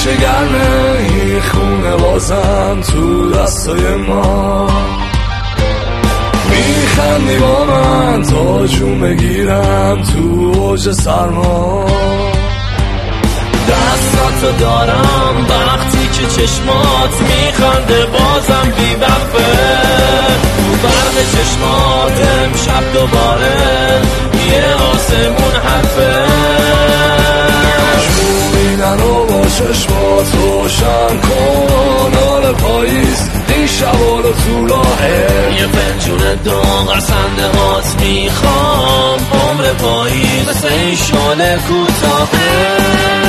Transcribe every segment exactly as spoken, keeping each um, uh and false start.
همیشه گرمه این خونه بازم تو دستای ما. میخندی با من تا جون بگیرم تو اوج سرما. دستاتو دارم وقتی که چشمات میخنده بازم بی وقفه. تو برق چشمات امشب دوباره یه آسمون حرفه. جونینن و با چشمات روشن کن حال پاییز این شبا رو تو راهه. یه پنجون داغ از خنده هات میخوام عمر پاییز مثل این شعله کوتاهه.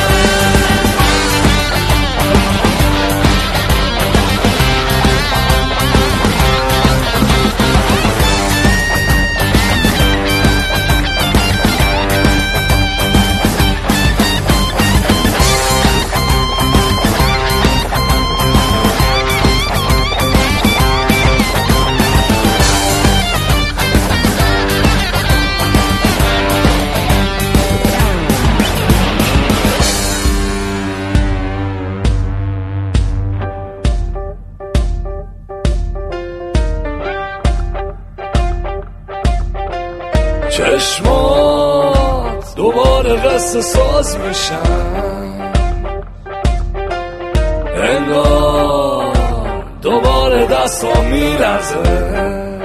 چشمات دوباره قصه ساز میشن، انگار دوباره دستام میلرزه.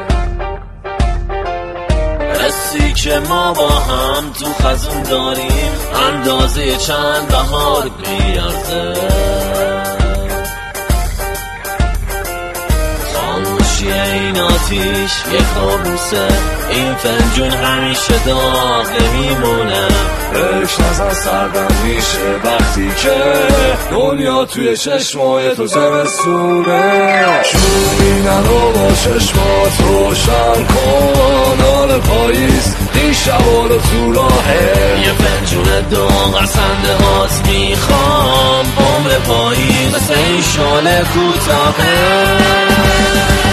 حسی که ما با هم تو خزون داریم اندازه چند بهار بیارزه. خاموشی این آتیش یه کابوسه، این فنجون همیشه داغ نمیمونه. عشق نزن سردم میشه وقتی که دنیا توی چشمای تو زمستونه. جونینن و با چشمات روشن کن حال پاییز این شبا رو تو راهه. یه فنجون داغ از خنده هات میخوام عمر پاییز مثل این شعله کوتاهه.